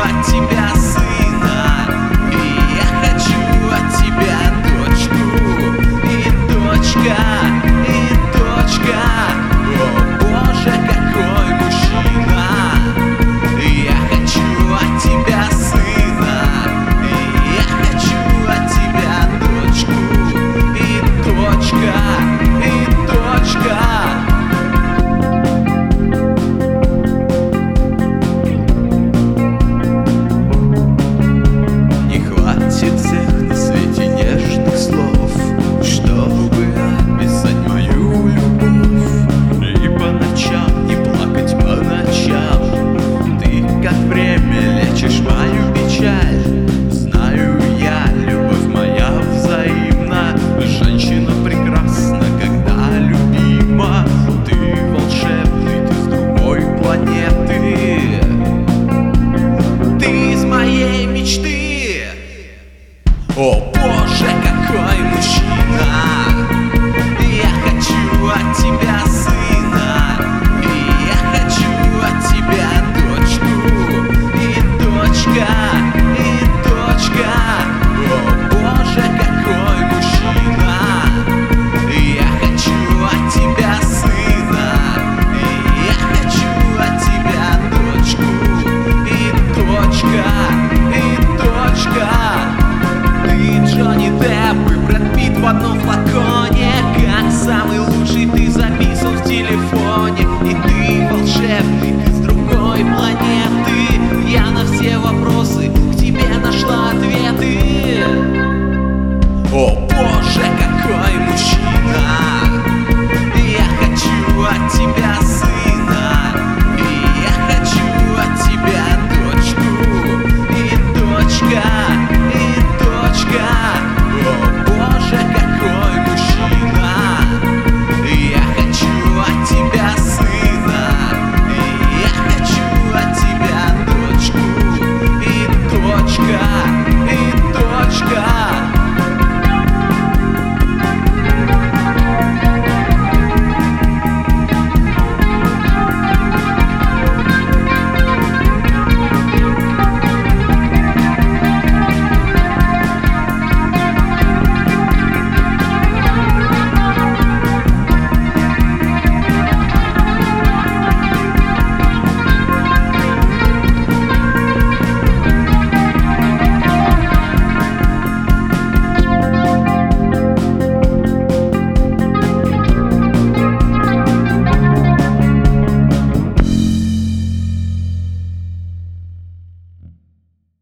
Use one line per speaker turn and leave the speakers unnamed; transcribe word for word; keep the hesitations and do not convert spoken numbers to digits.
от тебя сына, и я хочу от тебя дочку. И дочка, и дочка, о Боже, какой мужчина. Я хочу от тебя сына, и я хочу от тебя дочку. И дочка, и дочка. Хватит всех на свете нежных слов, чтобы описать мою любовь. И по ночам не плакать по ночам. Ты как время лечишь мою печаль. Знаю я, любовь моя взаимна. Женщина прекрасна, когда любима. Ты волшебный, ты с другой планеты. Ты из моей мечты.